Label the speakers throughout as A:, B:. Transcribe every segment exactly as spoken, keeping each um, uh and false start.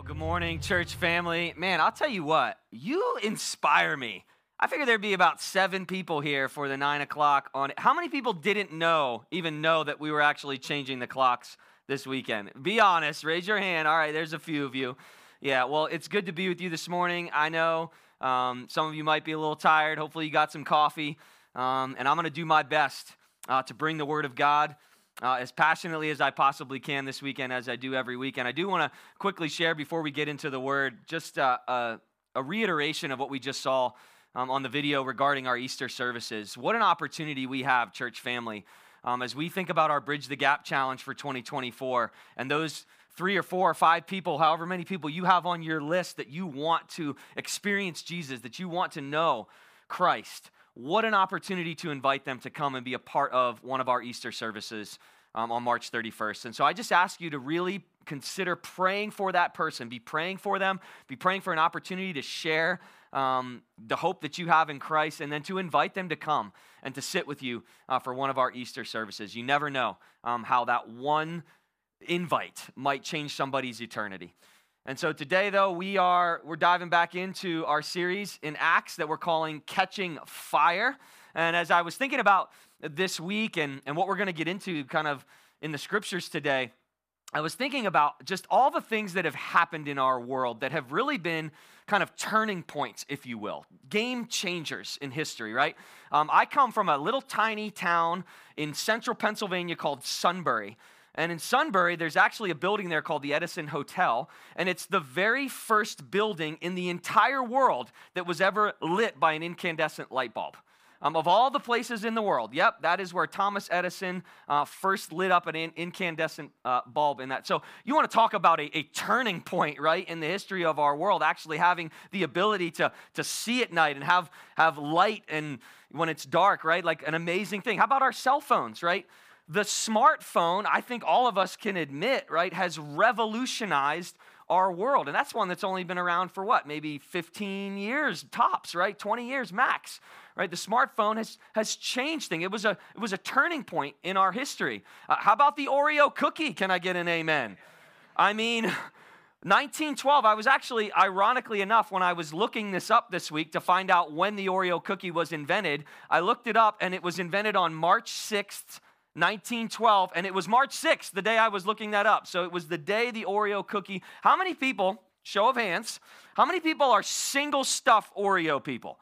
A: Good morning, church family. Man, I'll tell you what, you inspire me. I figured there'd be about seven people here for the nine o'clock on it. How many people didn't know, even know that we were actually changing the clocks this weekend? Be honest, raise your hand. All right, there's a few of you. Yeah, well, it's good to be with you this morning. I know um, some of you might be a little tired. Hopefully you got some coffee. Um, and I'm going to do my best uh, to bring the Word of God Uh, as passionately as I possibly can this weekend, as I do every weekend. I do want to quickly share before we get into the Word, just uh, a, a reiteration of what we just saw um, on the video regarding our Easter services. What an opportunity we have, church family, um, as we think about our Bridge the Gap challenge for twenty twenty-four, and those three or four or five people, however many people you have on your list that you want to experience Jesus, that you want to know Christ. What an opportunity to invite them to come and be a part of one of our Easter services um, on March thirty-first. And so I just ask you to really consider praying for that person. Be praying for them. Be praying for an opportunity to share um, the hope that you have in Christ, and then to invite them to come and to sit with you uh, for one of our Easter services. You never know um, how that one invite might change somebody's eternity. And so today, though, we are we're diving back into our series in Acts that we're calling Catching Fire. And as I was thinking about this week and, and what we're going to get into kind of in the scriptures today, I was thinking about just all the things that have happened in our world that have really been kind of turning points, if you will, game changers in history, right? Um, I come from a little tiny town in central Pennsylvania called Sunbury. And in Sunbury, there's actually a building there called the Edison Hotel, and it's the very first building in the entire world that was ever lit by an incandescent light bulb. Um, of all the places in the world, yep, that is where Thomas Edison uh, first lit up an in- incandescent uh, bulb in that. So you want to talk about a, a turning point, right, in the history of our world, actually having the ability to, to see at night and have, have light and when it's dark, right, like an amazing thing. How about our cell phones, right? The smartphone, I think all of us can admit, right, has revolutionized our world. And that's one that's only been around for what, maybe fifteen years tops, right? twenty years max, right? The smartphone has, has changed things. It was a, it was a turning point in our history. Uh, how about the Oreo cookie? Can I get an amen? I mean, nineteen twelve, I was actually, ironically enough, when I was looking this up this week to find out when the Oreo cookie was invented, I looked it up and it was invented on March sixth, nineteen twelve, and it was March sixth, the day I was looking that up. So it was the day the Oreo cookie. How many people, show of hands, how many people are single stuffed Oreo people?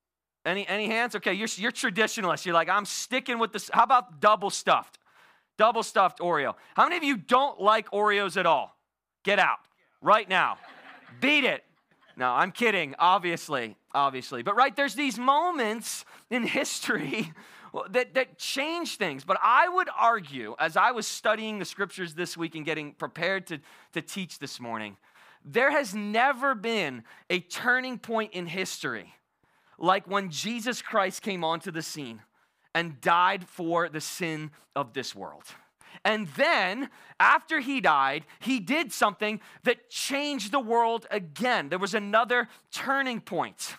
A: Any any hands? Okay, you're, you're traditionalists. You're like, I'm sticking with this. How about double stuffed? Double stuffed Oreo. How many of you don't like Oreos at all? Get out right now. Beat it. No, I'm kidding, obviously, obviously. But right, there's these moments in history that, that change things. But I would argue, as I was studying the scriptures this week and getting prepared to, to teach this morning, there has never been a turning point in history like when Jesus Christ came onto the scene and died for the sin of this world. And then, after he died, he did something that changed the world again. There was another turning point.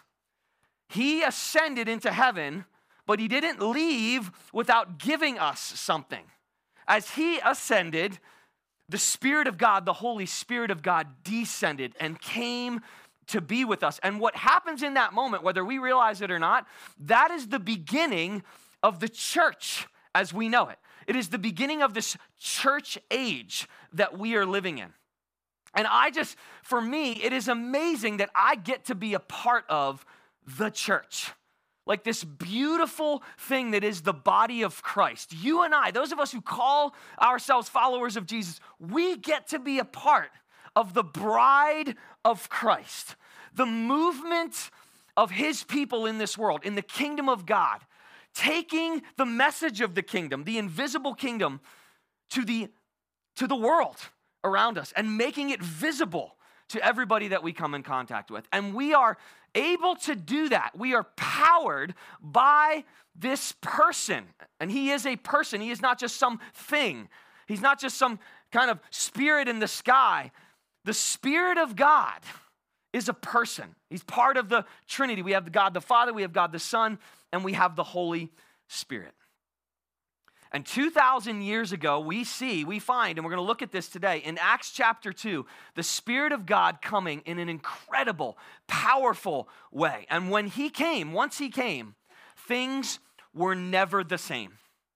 A: He ascended into heaven, but he didn't leave without giving us something. As he ascended, the Spirit of God, the Holy Spirit of God, descended and came to be with us. And what happens in that moment, whether we realize it or not, that is the beginning of the church as we know it. It is the beginning of this church age that we are living in. And I just, for me, it is amazing that I get to be a part of the church. Like this beautiful thing that is the body of Christ. You and I, those of us who call ourselves followers of Jesus, we get to be a part of the bride of Christ. The movement of his people in this world, in the kingdom of God, taking the message of the kingdom, the invisible kingdom, to the, to the world around us and making it visible to everybody that we come in contact with. And we are able to do that. We are powered by this person. And he is a person. He is not just some thing. He's not just some kind of spirit in the sky. The Spirit of God is a person. He's part of the Trinity. We have God the Father, we have God the Son, and we have the Holy Spirit. And two thousand years ago, we see, we find, and we're going to look at this today, in Acts chapter two, the Spirit of God coming in an incredible, powerful way. And when he came, once he came, things were never the same.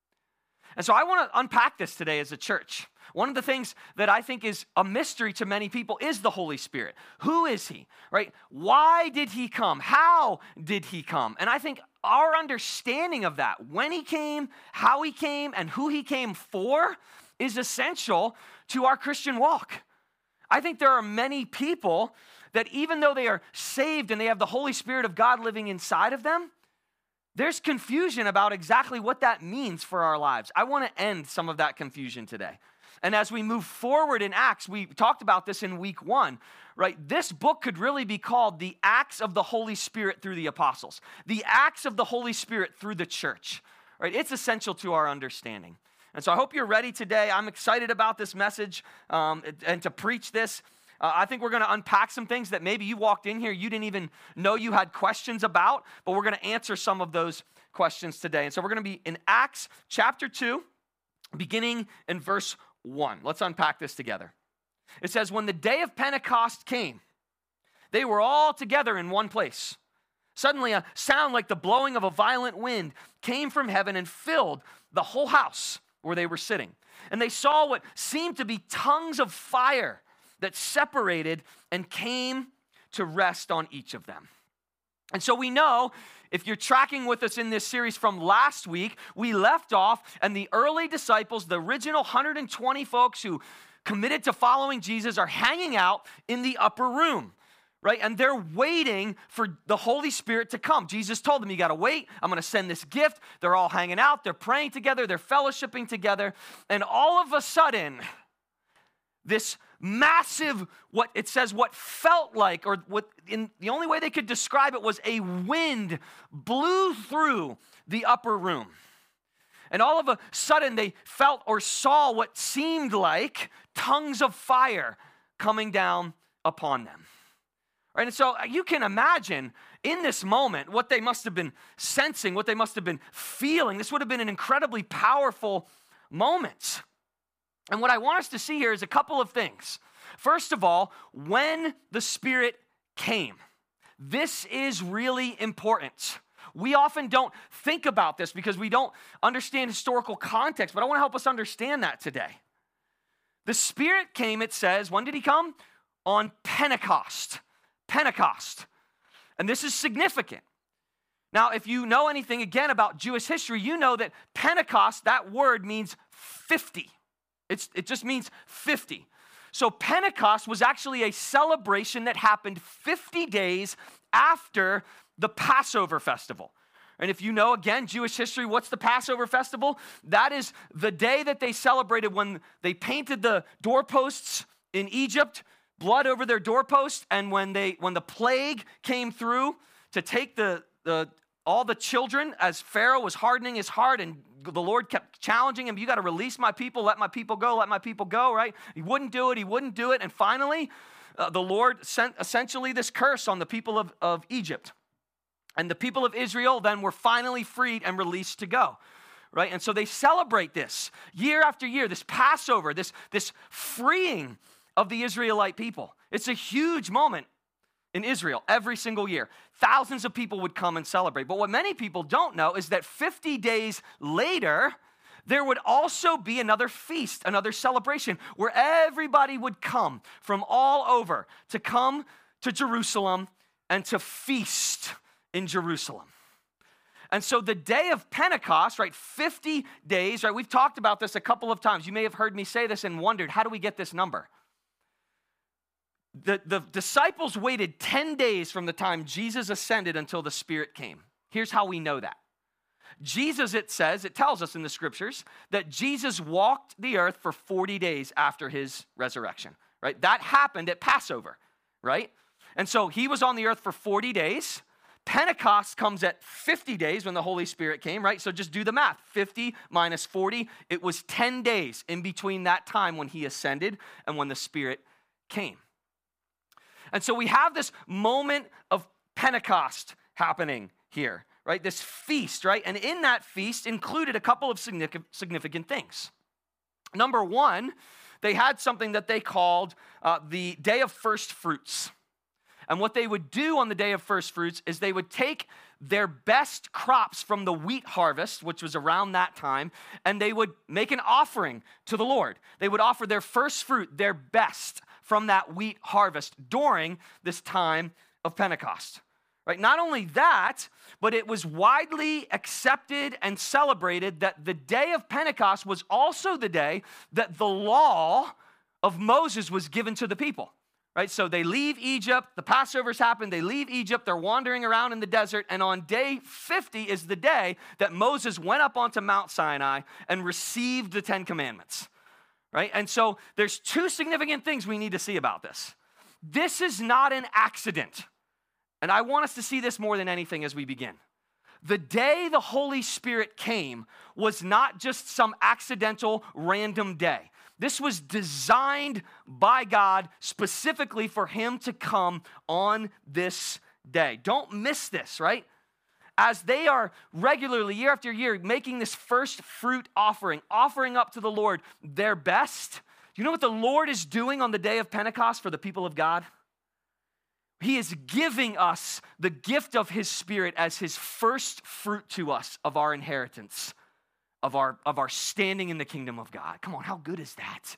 A: And so I want to unpack this today as a church. One of the things that I think is a mystery to many people is the Holy Spirit. Who is he, right? Why did he come? How did he come? And I think our understanding of that, when he came, how he came, and who he came for, is essential to our Christian walk. I think there are many people that even though they are saved and they have the Holy Spirit of God living inside of them, there's confusion about exactly what that means for our lives. I want to end some of that confusion today. And as we move forward in Acts, we talked about this in week one, right? This book could really be called the Acts of the Holy Spirit through the apostles, the Acts of the Holy Spirit through the church, right? It's essential to our understanding. And so I hope you're ready today. I'm excited about this message um, and to preach this. Uh, I think we're going to unpack some things that maybe you walked in here, you didn't even know you had questions about, but we're going to answer some of those questions today. And so we're going to be in Acts chapter two, beginning in verse one. Let's unpack this together. It says, when the day of Pentecost came, they were all together in one place. Suddenly a sound like the blowing of a violent wind came from heaven and filled the whole house where they were sitting. And they saw what seemed to be tongues of fire that separated and came to rest on each of them. And so we know, if you're tracking with us in this series from last week, we left off and the early disciples, the original one hundred twenty folks who committed to following Jesus, are hanging out in the upper room, right? And they're waiting for the Holy Spirit to come. Jesus told them, you got to wait. I'm going to send this gift. They're all hanging out. They're praying together. They're fellowshipping together. And all of a sudden, this massive, what it says, what felt like, or what in the only way they could describe it was a wind blew through the upper room. And all of a sudden they felt or saw what seemed like tongues of fire coming down upon them. Right? And so you can imagine in this moment what they must have been sensing, what they must have been feeling. This would have been an incredibly powerful moment. And what I want us to see here is a couple of things. First of all, when the Spirit came. This is really important. We often don't think about this because we don't understand historical context, but I want to help us understand that today. The Spirit came, it says, when did he come? On Pentecost. Pentecost. And this is significant. Now, if you know anything again about Jewish history, you know that Pentecost, that word means fifty. It's, it just means fifty. So Pentecost was actually a celebration that happened fifty days after the Passover festival. And if you know, again, Jewish history, what's the Passover festival? That is the day that they celebrated when they painted the doorposts in Egypt, blood over their doorposts, and when they when the plague came through to take the, the all the children as Pharaoh was hardening his heart and the Lord kept challenging him, you got to release my people, let my people go, let my people go, right? He wouldn't do it, he wouldn't do it. And finally, uh, the Lord sent essentially this curse on the people of, of Egypt. And the people of Israel then were finally freed and released to go, right? And so they celebrate this year after year, this Passover, this, this freeing of the Israelite people. It's a huge moment in Israel every single year. Thousands of people would come and celebrate. But what many people don't know is that fifty days later, there would also be another feast, another celebration, where everybody would come from all over to come to Jerusalem and to feast in Jerusalem. And so the day of Pentecost, right, fifty days, right, we've talked about this a couple of times. You may have heard me say this and wondered, how do we get this number? The, the disciples waited ten days from the time Jesus ascended until the Spirit came. Here's how we know that. Jesus, it says, it tells us in the scriptures that Jesus walked the earth for forty days after his resurrection, right? That happened at Passover, right? And so he was on the earth for forty days. Pentecost comes at fifty days when the Holy Spirit came, right? So just do the math. fifty minus forty, it was ten days in between that time when he ascended and when the Spirit came. And so we have this moment of Pentecost happening here, right? This feast, right? And in that feast included a couple of significant things. Number one, they had something that they called uh, the Day of First Fruits. And what they would do on the Day of First Fruits is they would take their best crops from the wheat harvest, which was around that time, and they would make an offering to the Lord. They would offer their first fruit, their best, from that wheat harvest during this time of Pentecost. Right? Not only that, but it was widely accepted and celebrated that the day of Pentecost was also the day that the law of Moses was given to the people. Right? So they leave Egypt, the Passovers happen, they leave Egypt, they're wandering around in the desert, and on day fifty is the day that Moses went up onto Mount Sinai and received the Ten Commandments. Right? And so there's two significant things we need to see about this. This is not an accident. And I want us to see this more than anything as we begin. The day the Holy Spirit came was not just some accidental random day. This was designed by God specifically for him to come on this day. Don't miss this, right? As they are regularly, year after year, making this first fruit offering, offering up to the Lord their best. Do you know what the Lord is doing on the day of Pentecost for the people of God? He is giving us the gift of his Spirit as his first fruit to us of our inheritance, of our, of our standing in the kingdom of God. Come on, how good is that?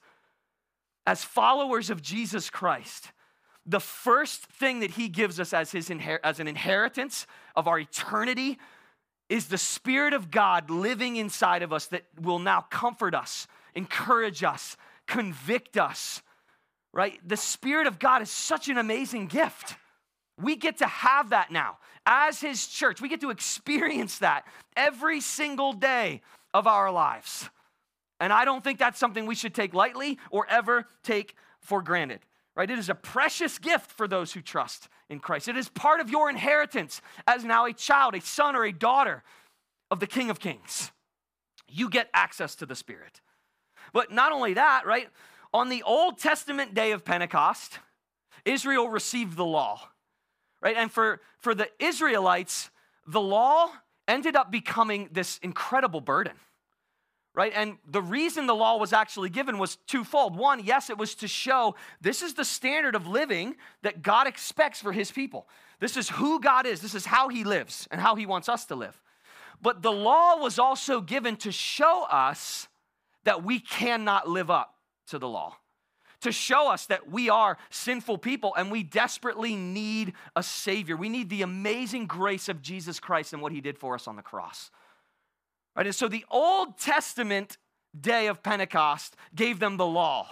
A: As followers of Jesus Christ, the first thing that he gives us as, his inher- as an inheritance of our eternity is the Spirit of God living inside of us that will now comfort us, encourage us, convict us. Right? The Spirit of God is such an amazing gift. We get to have that now. As his church, we get to experience that every single day of our lives. And I don't think that's something we should take lightly or ever take for granted. Right? It is a precious gift for those who trust in Christ. It is part of your inheritance as now a child, a son, or a daughter of the King of Kings. You get access to the Spirit. But not only that, right? On the Old Testament day of Pentecost, Israel received the law, right? And for, for the Israelites, the law ended up becoming this incredible burden, right? And the reason the law was actually given was twofold. One, yes, it was to show this is the standard of living that God expects for his people. This is who God is. This is how he lives and how he wants us to live. But the law was also given to show us that we cannot live up to the law, to show us that we are sinful people and we desperately need a Savior. We need the amazing grace of Jesus Christ and what he did for us on the cross. Right? And so the Old Testament day of Pentecost gave them the law.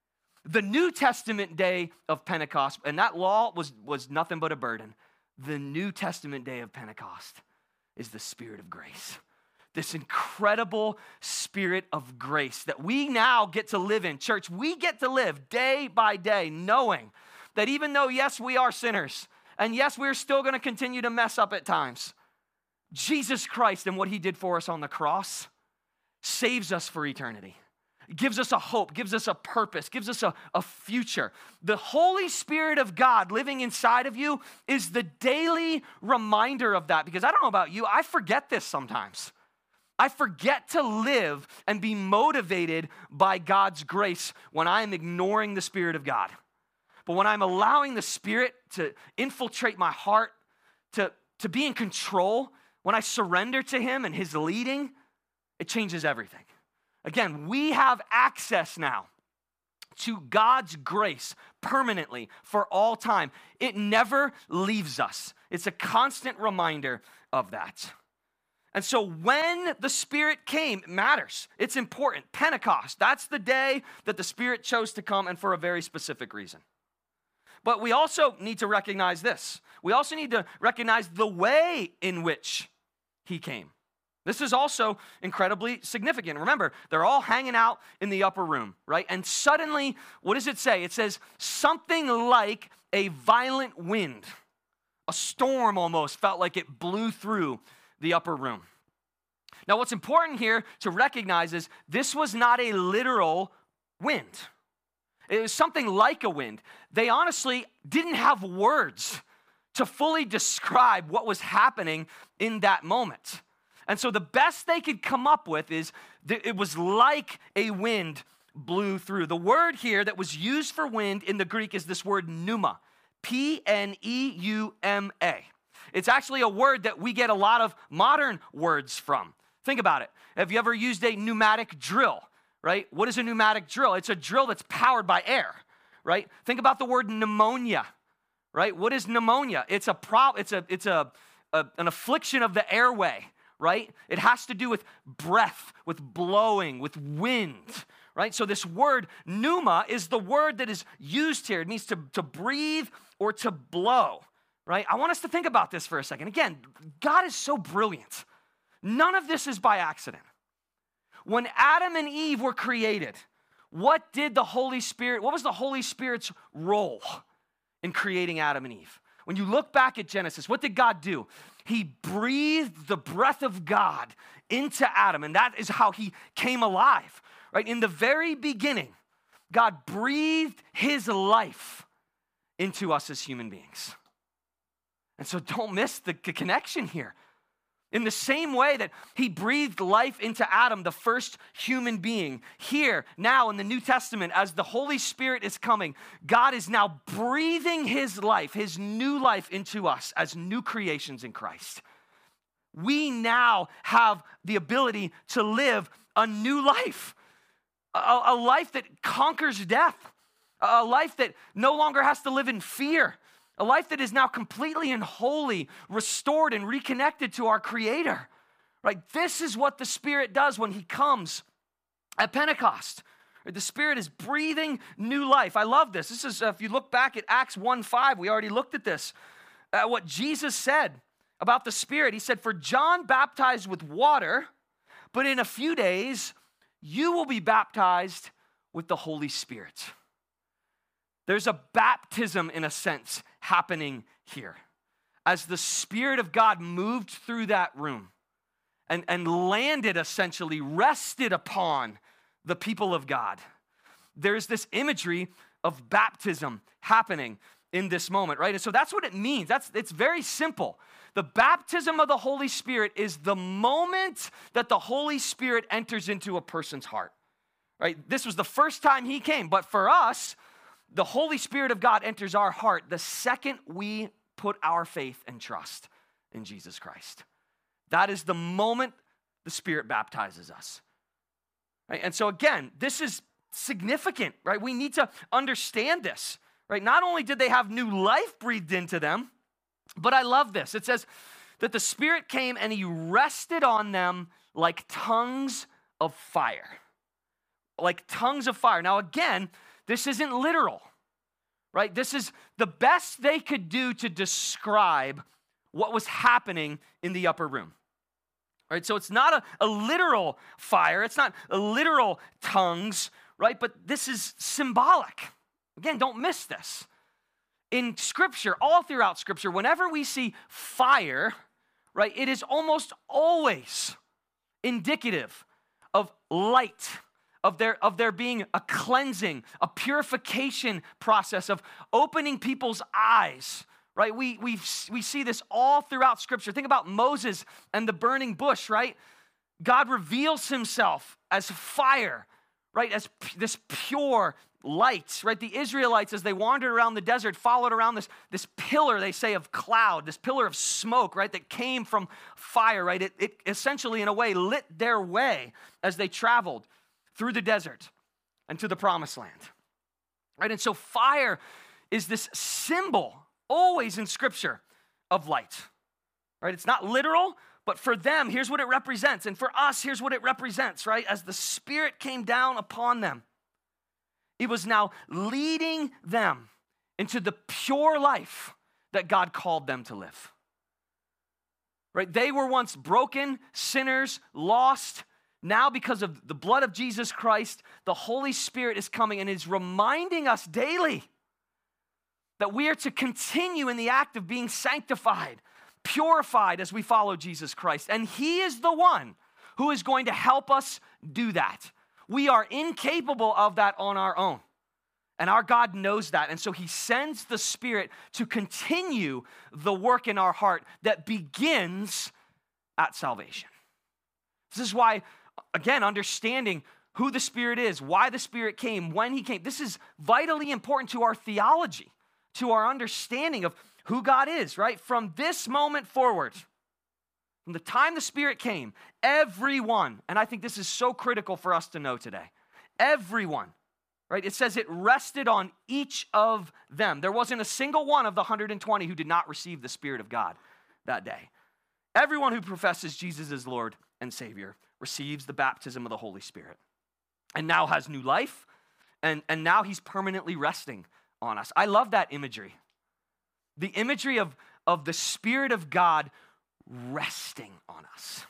A: The New Testament day of Pentecost, and that law was, was nothing but a burden. The New Testament day of Pentecost is the Spirit of grace. This incredible Spirit of grace that we now get to live in. Church, we get to live day by day knowing that even though, yes, we are sinners, and yes, we're still going to continue to mess up at times, Jesus Christ and what he did for us on the cross saves us for eternity. Gives us a hope, gives us a purpose, gives us a, a future. The Holy Spirit of God living inside of you is the daily reminder of that. Because I don't know about you, I forget this sometimes. I forget to live and be motivated by God's grace when I am ignoring the Spirit of God. But when I'm allowing the Spirit to infiltrate my heart, to, to be in control, when I surrender to him and his leading, it changes everything. Again, we have access now to God's grace permanently for all time. It never leaves us. It's a constant reminder of that. And so when the Spirit came, it matters. It's important. Pentecost, that's the day that the Spirit chose to come, and for a very specific reason. But we also need to recognize this. We also need to recognize the way in which he came. This is also incredibly significant. Remember, they're all hanging out in the upper room, right? And suddenly, what does it say? It says something like a violent wind. A storm almost felt like it blew through the upper room. Now, what's important here to recognize is this was not a literal wind. It was something like a wind. They honestly didn't have words to fully describe what was happening in that moment. And so the best they could come up with is that it was like a wind blew through. The word here that was used for wind in the Greek is this word pneuma, P N E U M A. It's actually a word that we get a lot of modern words from. Think about it. Have you ever used a pneumatic drill, right? What is a pneumatic drill? It's a drill that's powered by air, right? Think about the word pneumonia, right? What is pneumonia? It's a pro- It's a it's a, a an affliction of the airway, right? It has to do with breath, with blowing, with wind, right? So this word pneuma is the word that is used here. It means to, to breathe or to blow, right? I want us to think about this for a second. Again, God is so brilliant. None of this is by accident. When Adam and Eve were created, what did the Holy Spirit, what was the Holy Spirit's role in creating Adam and Eve? When you look back at Genesis, what did God do? He breathed the breath of God into Adam, and that is how he came alive, right? In the very beginning, God breathed his life into us as human beings. And so don't miss the connection here. In the same way that he breathed life into Adam, the first human being, here, now in the New Testament, as the Holy Spirit is coming, God is now breathing his life, his new life into us as new creations in Christ. We now have the ability to live a new life, a, a life that conquers death, a life that no longer has to live in fear, a life that is now completely and wholly restored and reconnected to our Creator, right? This is what the Spirit does when he comes at Pentecost. The Spirit is breathing new life. I love this. This is, uh, if you look back at Acts one five, we already looked at this. Uh, what Jesus said about the Spirit, he said, "For John baptized with water, but in a few days you will be baptized with the Holy Spirit." There's a baptism, in a sense, happening here. As the Spirit of God moved through that room and, and landed, essentially, rested upon the people of God, there's this imagery of baptism happening in this moment, right? And so that's what it means. That's it's very simple. The baptism of the Holy Spirit is the moment that the Holy Spirit enters into a person's heart, right? This was the first time he came, but for us, the Holy Spirit of God enters our heart the second we put our faith and trust in Jesus Christ. That is the moment the Spirit baptizes us. Right? And so again, this is significant, right? We need to understand this, right? Not only did they have new life breathed into them, but I love this. It says that the Spirit came and he rested on them like tongues of fire. Like tongues of fire. Now again, this isn't literal, right? This is the best they could do to describe what was happening in the upper room, right? So it's not a, a literal fire. It's not a literal tongues, right? But this is symbolic. Again, don't miss this. In Scripture, all throughout Scripture, whenever we see fire, right, it is almost always indicative of light, Of there, of there being a cleansing, a purification process of opening people's eyes, right? We, we, we see this all throughout Scripture. Think about Moses and the burning bush, right? God reveals himself as fire, right? As p- this pure light, right? The Israelites, as they wandered around the desert, followed around this, this pillar, they say, of cloud, this pillar of smoke, right? That came from fire, right? It, it essentially, in a way, lit their way as they traveled through the desert and to the promised land, right? And so fire is this symbol, always in Scripture, of light, right? It's not literal, but for them, here's what it represents. And for us, here's what it represents, right? As the Spirit came down upon them, it was now leading them into the pure life that God called them to live, right? They were once broken, sinners, lost. Now, because of the blood of Jesus Christ, the Holy Spirit is coming and is reminding us daily that we are to continue in the act of being sanctified, purified as we follow Jesus Christ. And he is the one who is going to help us do that. We are incapable of that on our own. And our God knows that. And so he sends the Spirit to continue the work in our heart that begins at salvation. This is why, again, understanding who the Spirit is, why the Spirit came, when he came, this is vitally important to our theology, to our understanding of who God is, right? From this moment forward, from the time the Spirit came, everyone, and I think this is so critical for us to know today, everyone, right? It says it rested on each of them. There wasn't a single one of the one hundred twenty who did not receive the Spirit of God that day. Everyone who professes Jesus as Lord and Savior receives the baptism of the Holy Spirit and now has new life, and, and now he's permanently resting on us. I love that imagery. The imagery of, of the Spirit of God resting on us.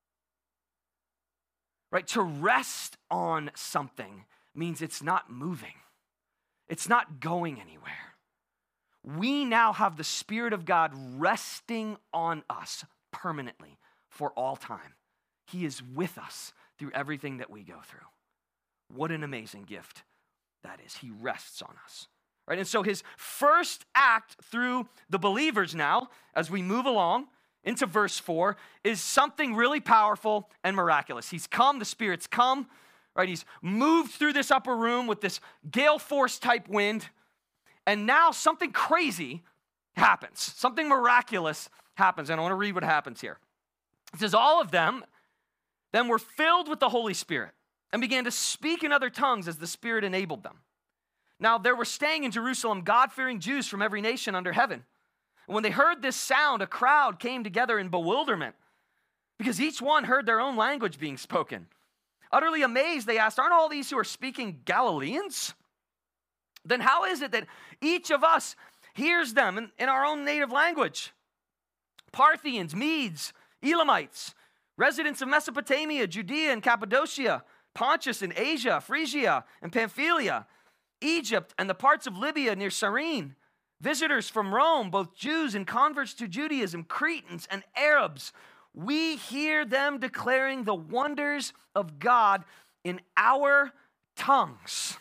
A: Right? To rest on something means it's not moving. It's not going anywhere. We now have the Spirit of God resting on us permanently for all time. He is with us through everything that we go through. What an amazing gift that is. He rests on us. Right? And so his first act through the believers now, as we move along into verse four, is something really powerful and miraculous. He's come, the Spirit's come, right? He's moved through this upper room with this gale force type wind, and now something crazy happens. Something miraculous happens, and I want to read what happens here. It says, all of them then were filled with the Holy Spirit and began to speak in other tongues as the Spirit enabled them. Now there were staying in Jerusalem God-fearing Jews from every nation under heaven. And when they heard this sound, a crowd came together in bewilderment because each one heard their own language being spoken. Utterly amazed, they asked, aren't all these who are speaking Galileans? Then how is it that each of us hears them in, in our own native language? Parthians, Medes, Elamites, residents of Mesopotamia, Judea and Cappadocia, Pontus and Asia, Phrygia and Pamphylia, Egypt and the parts of Libya near Cyrene, visitors from Rome, both Jews and converts to Judaism, Cretans and Arabs. We hear them declaring the wonders of God in our tongues.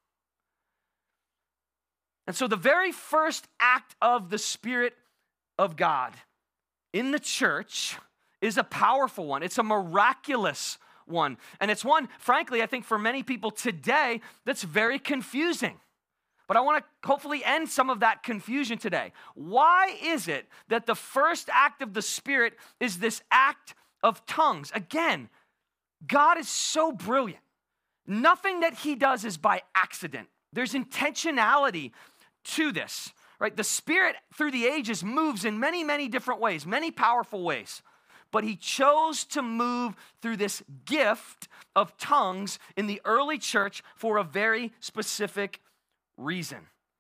A: And so the very first act of the Spirit of God in the church is a powerful one. It's a miraculous one. And it's one, frankly, I think for many people today, that's very confusing. But I want to hopefully end some of that confusion today. Why is it that the first act of the Spirit is this act of tongues? Again, God is so brilliant. Nothing that he does is by accident. There's intentionality to this, right? The Spirit through the ages moves in many, many different ways, many powerful ways. But he chose to move through this gift of tongues in the early church for a very specific reason.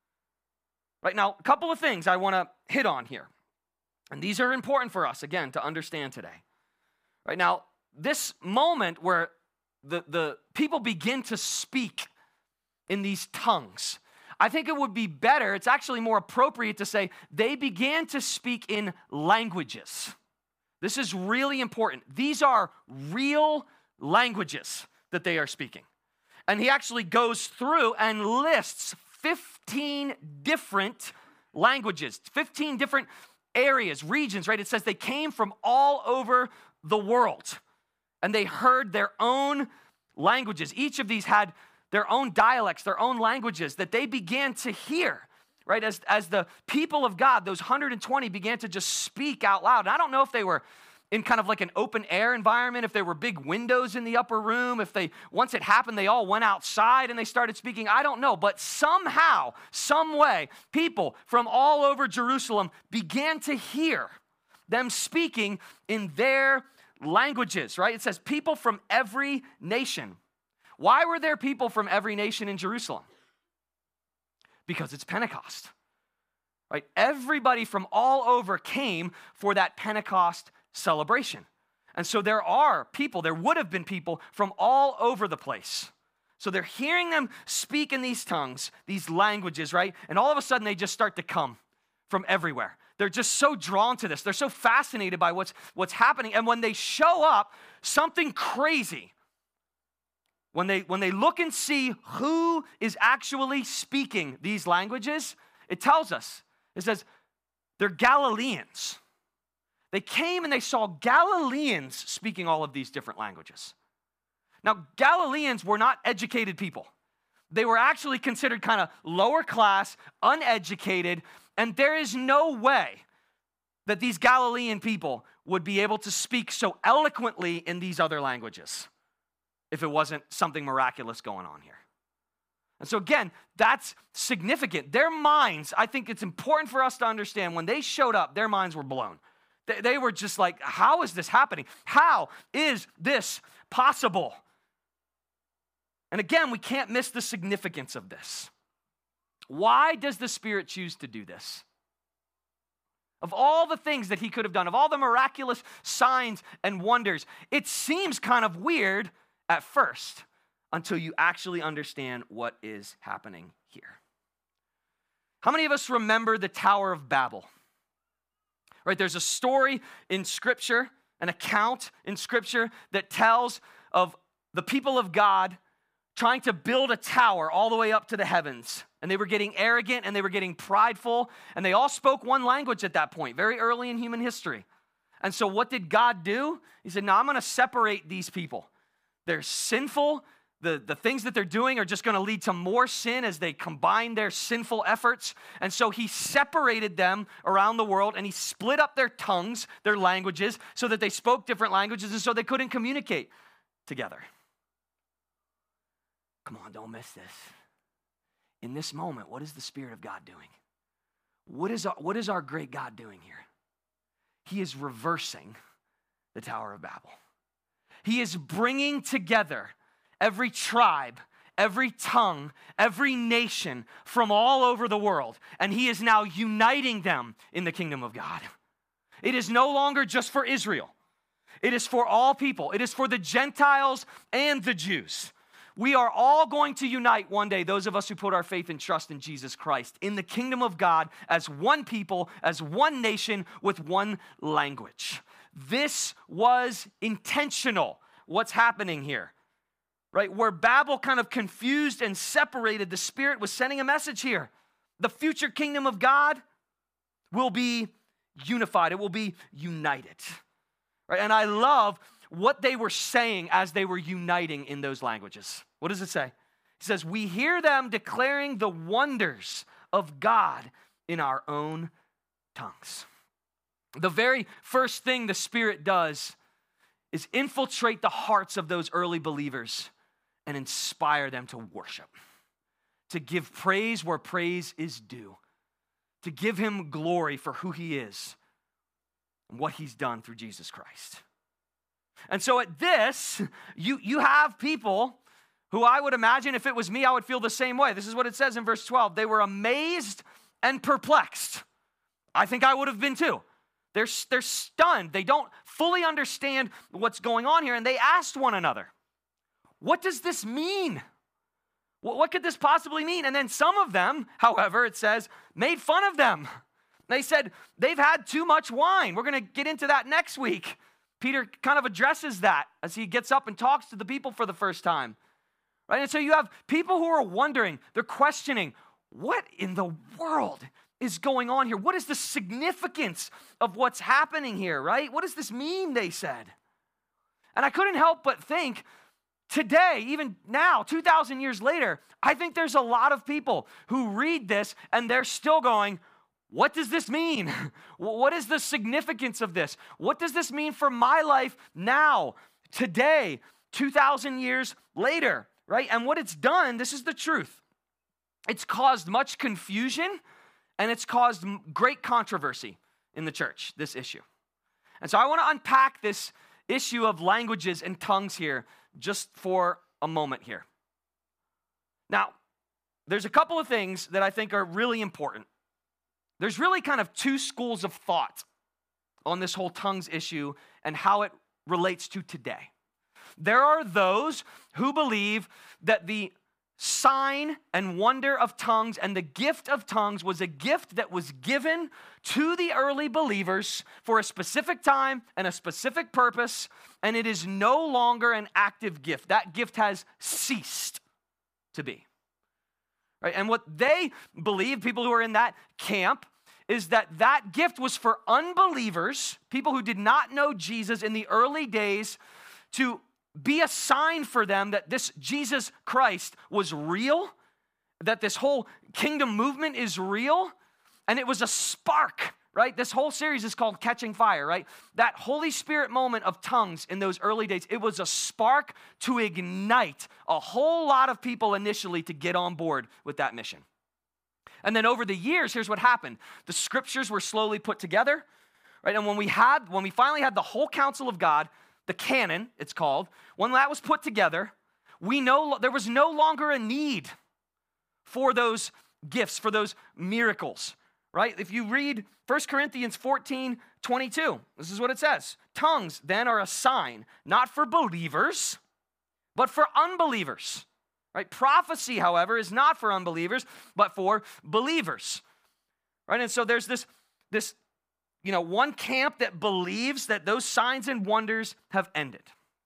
A: Right now, a couple of things I want to hit on here. And these are important for us, again, to understand today. Right now, this moment where the, the people begin to speak in these tongues, I think it would be better, it's actually more appropriate to say they began to speak in languages. This is really important. These are real languages that they are speaking. And he actually goes through and lists fifteen different languages, fifteen different areas, regions, right? It says they came from all over the world and they heard their own languages. Each of these had their own dialects, their own languages that they began to hear. Right, as, as the people of God, those one hundred twenty began to just speak out loud. And I don't know if they were in kind of like an open air environment, if there were big windows in the upper room, if they, once it happened, they all went outside and they started speaking. I don't know, but somehow, some way, people from all over Jerusalem began to hear them speaking in their languages, right? It says people from every nation. Why were there people from every nation in Jerusalem? Because it's Pentecost, right? Everybody from all over came for that Pentecost celebration. And so there are people, there would have been people from all over the place. So they're hearing them speak in these tongues, these languages, right? And all of a sudden they just start to come from everywhere. They're just so drawn to this. They're so fascinated by what's, what's happening. And when they show up, something crazy when they, when they look and see who is actually speaking these languages, it tells us, it says, they're Galileans. They came and they saw Galileans speaking all of these different languages. Now, Galileans were not educated people. They were actually considered kind of lower class, uneducated, and there is no way that these Galilean people would be able to speak so eloquently in these other languages if it wasn't something miraculous going on here. And so again, that's significant. Their minds, I think it's important for us to understand, when they showed up, their minds were blown. They, they were just like, how is this happening? How is this possible? And again, we can't miss the significance of this. Why does the Spirit choose to do this? Of all the things that he could have done, of all the miraculous signs and wonders, it seems kind of weird at first until you actually understand what is happening here. How many of us remember the Tower of Babel? Right, there's a story in Scripture, an account in Scripture that tells of the people of God trying to build a tower all the way up to the heavens. And they were getting arrogant and they were getting prideful. And they all spoke one language at that point, very early in human history. And so what did God do? He said, no, I'm going to separate these people. They're sinful. The, the things that they're doing are just going to lead to more sin as they combine their sinful efforts. And so he separated them around the world and he split up their tongues, their languages, so that they spoke different languages and so they couldn't communicate together. Come on, don't miss this. In this moment, what is the Spirit of God doing? What is our, what is our great God doing here? He is reversing the Tower of Babel. He is bringing together every tribe, every tongue, every nation from all over the world, and he is now uniting them in the kingdom of God. It is no longer just for Israel. It is for all people. It is for the Gentiles and the Jews. We are all going to unite one day, those of us who put our faith and trust in Jesus Christ, in the kingdom of God as one people, as one nation, with one language. This was intentional, what's happening here, right? Where Babel kind of confused and separated, the Spirit was sending a message here. The future kingdom of God will be unified. It will be united, right? And I love what they were saying as they were uniting in those languages. What does it say? It says, we hear them declaring the wonders of God in our own tongues. The very first thing the Spirit does is infiltrate the hearts of those early believers and inspire them to worship, to give praise where praise is due, to give him glory for who he is and what he's done through Jesus Christ. And so at this, you, you have people who I would imagine if it was me, I would feel the same way. This is what it says in verse twelve. They were amazed and perplexed. I think I would have been too. They're, they're stunned. They don't fully understand what's going on here. And they asked one another, what does this mean? What, what could this possibly mean? And then some of them, however, it says, made fun of them. They said, they've had too much wine. We're going to get into that next week. Peter kind of addresses that as he gets up and talks to the people for the first time, right? And so you have people who are wondering, they're questioning, what in the world is going on here? What is the significance of what's happening here, right? What does this mean, they said. And I couldn't help but think, today, even now, two thousand years later, I think there's a lot of people who read this and they're still going, what does this mean? What is the significance of this? What does this mean for my life now, today, two thousand years later, right? And what it's done, this is the truth. It's caused much confusion and it's caused great controversy in the church, this issue. And so I want to unpack this issue of languages and tongues here just for a moment here. Now, there's a couple of things that I think are really important. There's really kind of two schools of thought on this whole tongues issue and how it relates to today. There are those who believe that the sign and wonder of tongues, and the gift of tongues was a gift that was given to the early believers for a specific time and a specific purpose, and it is no longer an active gift. That gift has ceased to be. Right? And what they believe, people who are in that camp, is that that gift was for unbelievers, people who did not know Jesus in the early days, to be a sign for them that this Jesus Christ was real, that this whole kingdom movement is real, and it was a spark, right? This whole series is called Catching Fire, right? That Holy Spirit moment of tongues in those early days, it was a spark to ignite a whole lot of people initially to get on board with that mission. And then over the years, here's what happened. The scriptures were slowly put together, right? And when we had, when we finally had the whole counsel of God, the canon, it's called, when that was put together, we know there was no longer a need for those gifts, for those miracles, right? If you read First Corinthians fourteen twenty-two, this is what it says. Tongues then are a sign, not for believers, but for unbelievers, right? Prophecy, however, is not for unbelievers, but for believers, right? And so there's this, this, you know, one camp that believes that those signs and wonders have ended.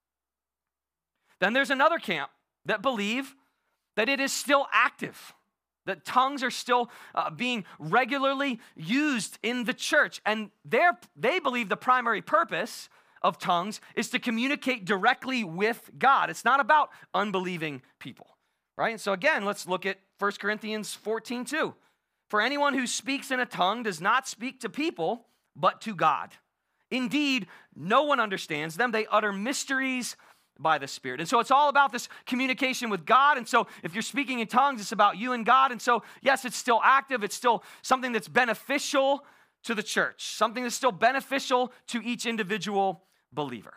A: Then there's another camp that believe that it is still active, that tongues are still uh, being regularly used in the church. And they believe the primary purpose of tongues is to communicate directly with God. It's not about unbelieving people, right? And so again, let's look at First Corinthians fourteen two. For anyone who speaks in a tongue does not speak to people, but to God. Indeed, no one understands them. They utter mysteries by the Spirit. And so it's all about this communication with God. And so if you're speaking in tongues, it's about you and God. And so, yes, it's still active. It's still something that's beneficial to the church, something that's still beneficial to each individual believer.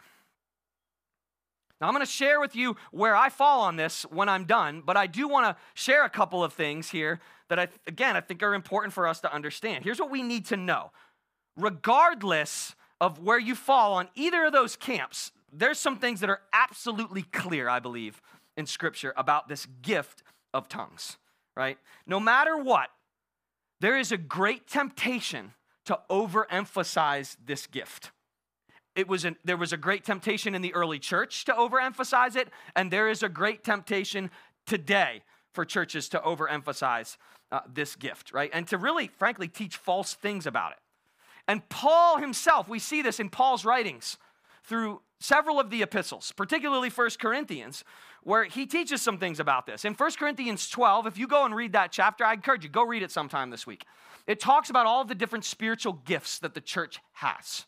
A: Now, I'm going to share with you where I fall on this when I'm done, but I do want to share a couple of things here that, I, again, I think are important for us to understand. Here's what we need to know. Regardless of where you fall on either of those camps, there's some things that are absolutely clear, I believe, in Scripture about this gift of tongues, right? No matter what, there is a great temptation to overemphasize this gift. It was an, there was a great temptation in the early church to overemphasize it, and there is a great temptation today for churches to overemphasize uh, this gift, right? And to really, frankly, teach false things about it. And Paul himself, we see this in Paul's writings through several of the epistles, particularly First Corinthians, where he teaches some things about this. In First Corinthians twelve, if you go and read that chapter, I encourage you, go read it sometime this week. It talks about all of the different spiritual gifts that the church has.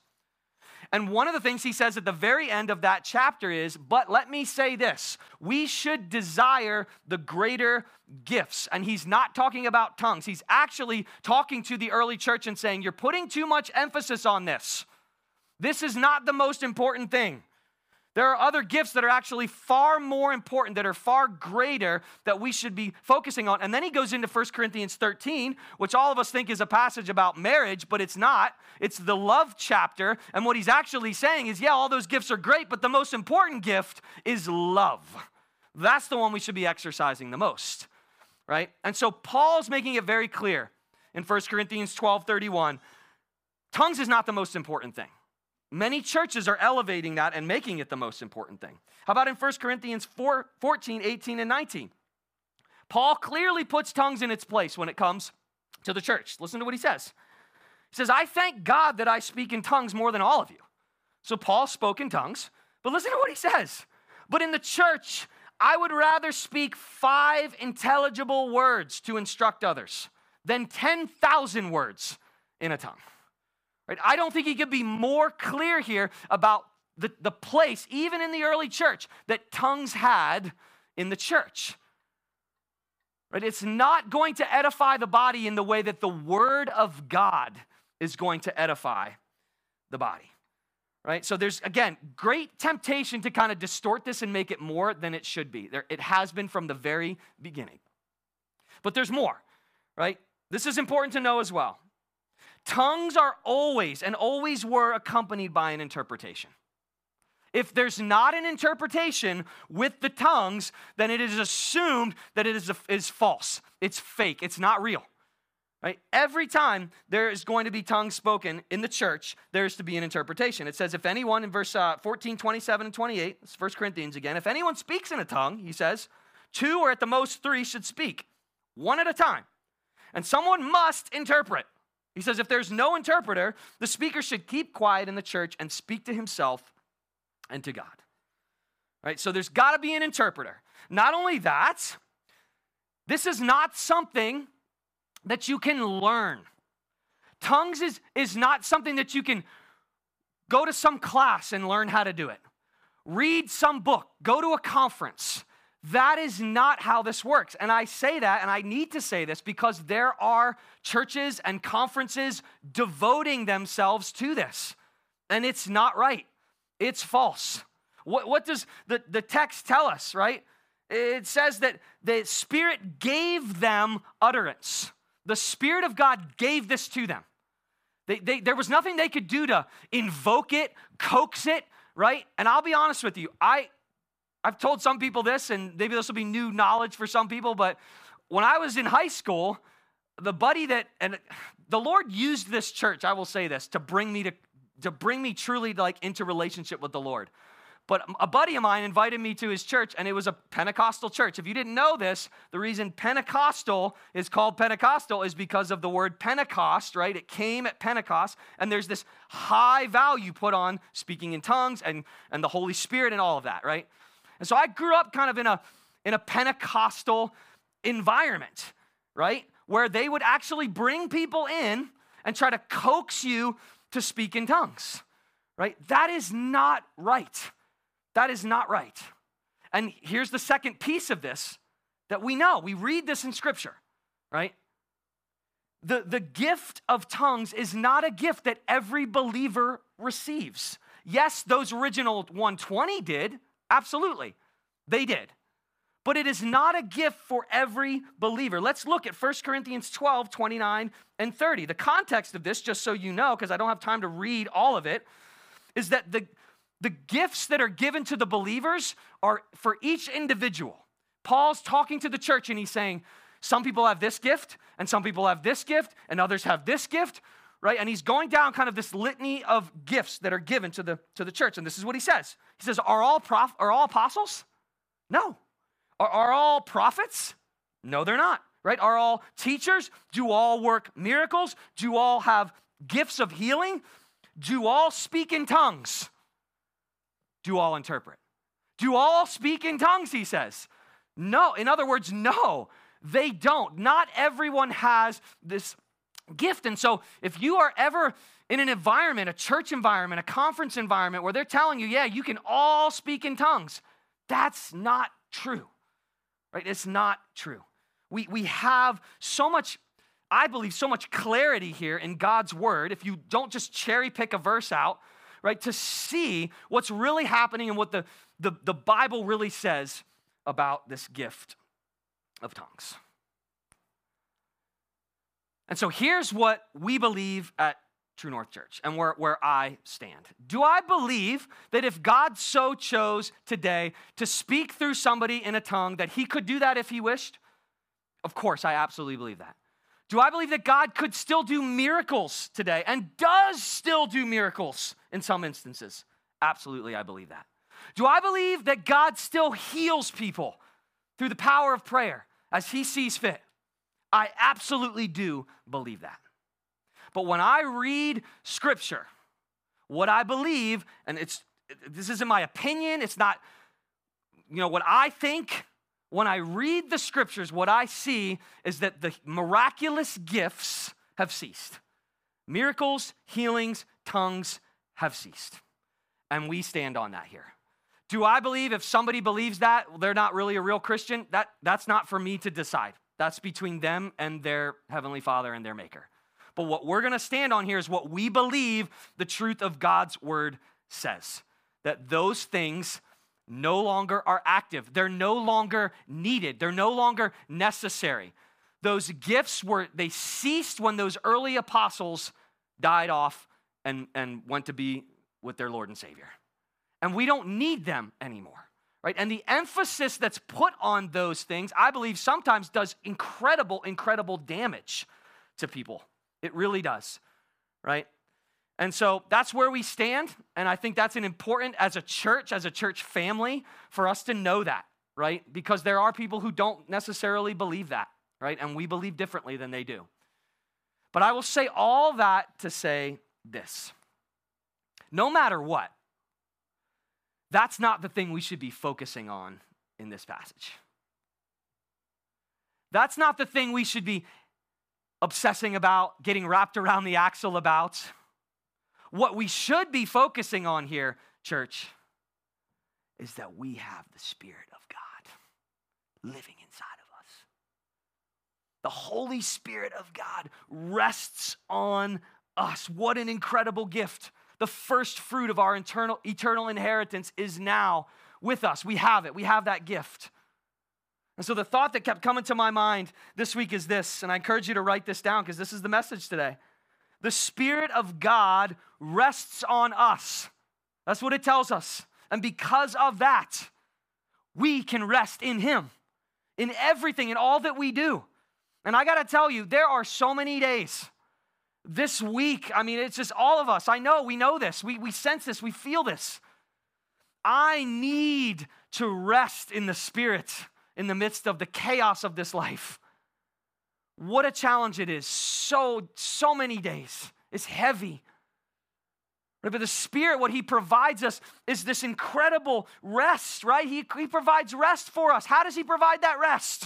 A: And one of the things he says at the very end of that chapter is, but let me say this, we should desire the greater gifts. And he's not talking about tongues. He's actually talking to the early church and saying, you're putting too much emphasis on this. This is not the most important thing. There are other gifts that are actually far more important, that are far greater, that we should be focusing on. And then he goes into First Corinthians thirteen, which all of us think is a passage about marriage, but it's not. It's the love chapter. And what he's actually saying is, yeah, all those gifts are great, but the most important gift is love. That's the one we should be exercising the most, right? And so Paul's making it very clear in First Corinthians twelve thirty-one, tongues is not the most important thing. Many churches are elevating that and making it the most important thing. How about in First Corinthians four, fourteen, eighteen, and nineteen? Paul clearly puts tongues in its place when it comes to the church. Listen to what he says. He says, I thank God that I speak in tongues more than all of you. So Paul spoke in tongues, but listen to what he says. But in the church, I would rather speak five intelligible words to instruct others than ten thousand words in a tongue. Right? I don't think he could be more clear here about the, the place, even in the early church, that tongues had in the church. Right? It's not going to edify the body in the way that the Word of God is going to edify the body. Right? So there's, again, great temptation to kind of distort this and make it more than it should be. There, it has been from the very beginning. But there's more, right? This is important to know as well. Tongues are always and always were accompanied by an interpretation. If there's not an interpretation with the tongues, then it is assumed that it is, a, is false. It's fake. It's not real. Right? Every time there is going to be tongues spoken in the church, there is to be an interpretation. It says, if anyone, in verse uh, fourteen, twenty-seven, and twenty-eight, it's First Corinthians again, if anyone speaks in a tongue, he says, two or at the most three should speak, one at a time. And someone must interpret. He says, if there's no interpreter, the speaker should keep quiet in the church and speak to himself and to God. Right? So there's got to be an interpreter. Not only that, this is not something that you can learn. Tongues is, is not something that you can go to some class and learn how to do it. Read some book, go to a conference. That is not how this works. And I say that, and I need to say this because there are churches and conferences devoting themselves to this. And it's not right. It's false. What, what does the, the text tell us, right? It says that the Spirit gave them utterance. The Spirit of God gave this to them. They, they, there was nothing they could do to invoke it, coax it, right? And I'll be honest with you, I, I've told some people this, and maybe this will be new knowledge for some people, but when I was in high school, the buddy that, and the Lord used this church, I will say this, to bring me to, to bring me truly like into relationship with the Lord. But a buddy of mine invited me to his church, and it was a Pentecostal church. If you didn't know this, the reason Pentecostal is called Pentecostal is because of the word Pentecost, right? It came at Pentecost, and there's this high value put on speaking in tongues and, and the Holy Spirit and all of that, right? And so I grew up kind of in a, in a Pentecostal environment, right? Where they would actually bring people in and try to coax you to speak in tongues, right? That is not right. That is not right. And here's the second piece of this that we know. We read this in Scripture, right? The, the gift of tongues is not a gift that every believer receives. Yes, those original one twenty did. Absolutely. They did. But it is not a gift for every believer. Let's look at First Corinthians twelve, twenty-nine, and thirty. The context of this, just so you know, because I don't have time to read all of it, is that the The gifts that are given to the believers are for each individual. Paul's talking to the church and he's saying, some people have this gift, and some people have this gift, and others have this gift, right? And he's going down kind of this litany of gifts that are given to the, to the church. And this is what he says. He says, are all prof- are all apostles? No. Are, are all prophets? No, they're not, right? Are all teachers? Do all work miracles? Do all have gifts of healing? Do all speak in tongues? Do all interpret? Do all speak in tongues, he says? No. In other words, no, they don't. Not everyone has this gift. And so if you are ever in an environment, a church environment, a conference environment where they're telling you, yeah, you can all speak in tongues, that's not true, right? It's not true. We, we have so much, I believe, so much clarity here in God's word. If you don't just cherry pick a verse out, right, to see what's really happening and what the, the, the Bible really says about this gift of tongues. And so here's what we believe at True North Church and where, where I stand. Do I believe that if God so chose today to speak through somebody in a tongue, that he could do that if he wished? Of course, I absolutely believe that. Do I believe that God could still do miracles today and does still do miracles in some instances? Absolutely, I believe that. Do I believe that God still heals people through the power of prayer as he sees fit? I absolutely do believe that. But when I read Scripture, what I believe, and it's this isn't my opinion, it's not, you know, what I think. When I read the Scriptures, what I see is that the miraculous gifts have ceased. Miracles, healings, tongues have ceased. And we stand on that here. Do I believe if somebody believes that, they're not really a real Christian? That, that's not for me to decide. That's between them and their Heavenly Father and their Maker. But what we're going to stand on here is what we believe the truth of God's word says. That those things no longer are active. They're no longer needed. They're no longer necessary. Those gifts were, they ceased when those early apostles died off and, and went to be with their Lord and Savior. and we don't need them anymore, right? And the emphasis that's put on those things, I believe sometimes does incredible, incredible damage to people. It really does, right? And so that's where we stand, and I think that's an important, as a church, as a church family, for us to know that, right? Because there are people who don't necessarily believe that, right? And we believe differently than they do. But I will say all that to say this. No matter what, that's not the thing we should be focusing on in this passage. That's not the thing we should be obsessing about, getting wrapped around the axle about. What we should be focusing on here, church, is that we have the Spirit of God living inside of us. The Holy Spirit of God rests on us. What an incredible gift. The first fruit of our eternal, eternal inheritance is now with us. We have it. We have that gift. And so the thought that kept coming to my mind this week is this, and I encourage you to write this down because this is the message today. The Spirit of God rests on us. That's what it tells us. And because of that, we can rest in Him, in everything, in all that we do. And I got to tell you, there are so many days this week. I mean, it's just all of us. I know, we know this. We, we sense this. We feel this. I need to rest in the Spirit in the midst of the chaos of this life. What a challenge it is. So, so many days. It's heavy. But the Spirit, what He provides us is this incredible rest, right? He, he provides rest for us. How does He provide that rest?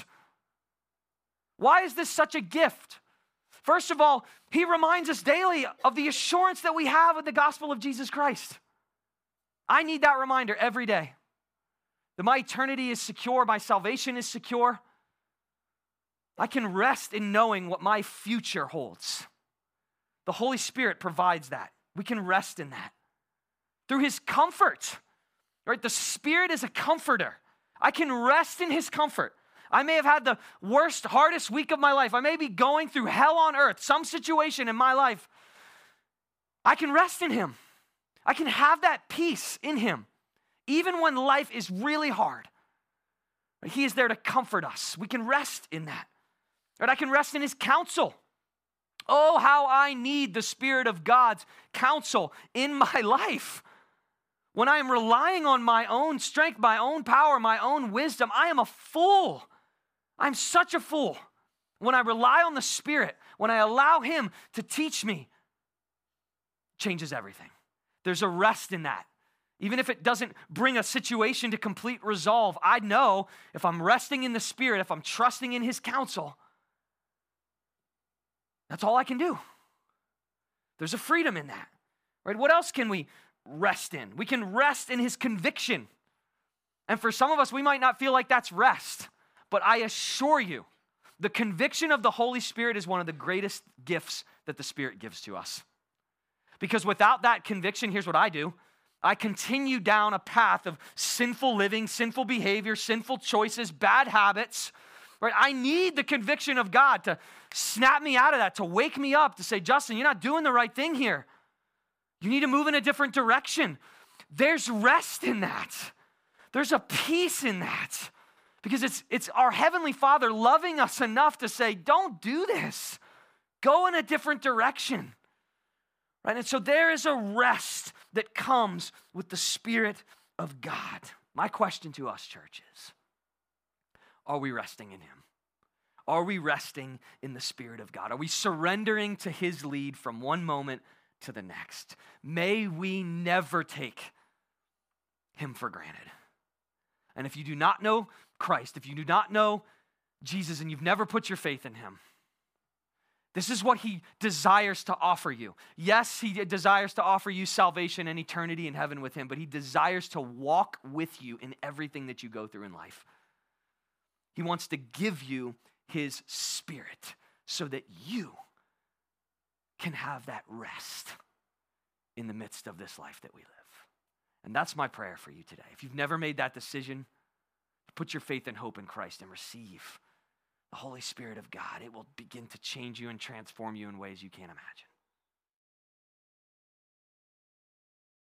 A: Why is this such a gift? First of all, He reminds us daily of the assurance that we have with the gospel of Jesus Christ. I need that reminder every day. That my eternity is secure, my salvation is secure. I can rest in knowing what my future holds. The Holy Spirit provides that. We can rest in that. Through His comfort, right? The Spirit is a comforter. I can rest in His comfort. I may have had the worst, hardest week of my life. I may be going through hell on earth, some situation in my life. I can rest in Him. I can have that peace in Him, even when life is really hard. He is there to comfort us. We can rest in that. Right? I can rest in His counsel. Oh, how I need the Spirit of God's counsel in my life. When I am relying on my own strength, my own power, my own wisdom, I am a fool. I'm such a fool. When I rely on the Spirit, when I allow Him to teach me, it changes everything. There's a rest in that. Even if it doesn't bring a situation to complete resolve, I know if I'm resting in the Spirit, if I'm trusting in His counsel, that's all I can do. There's a freedom in that, right? What else can we rest in? We can rest in His conviction. And for some of us, we might not feel like that's rest, but I assure you, the conviction of the Holy Spirit is one of the greatest gifts that the Spirit gives to us. Because without that conviction, here's what I do. I continue down a path of sinful living, sinful behavior, sinful choices, bad habits, right? I need the conviction of God to snap me out of that, to wake me up, to say, Justin, you're not doing the right thing here. You need to move in a different direction. There's rest in that. There's a peace in that. Because it's, it's our Heavenly Father loving us enough to say, don't do this. Go in a different direction. Right? And so there is a rest that comes with the Spirit of God. My question to us, church, is, are we resting in Him? Are we resting in the Spirit of God? Are we surrendering to His lead from one moment to the next? May we never take Him for granted. And if you do not know Christ, if you do not know Jesus and you've never put your faith in Him, this is what He desires to offer you. Yes, He desires to offer you salvation and eternity in heaven with Him, but He desires to walk with you in everything that you go through in life. He wants to give you His Spirit so that you can have that rest in the midst of this life that we live. And that's my prayer for you today. If you've never made that decision, put your faith and hope in Christ and receive the Holy Spirit of God. It will begin to change you and transform you in ways you can't imagine.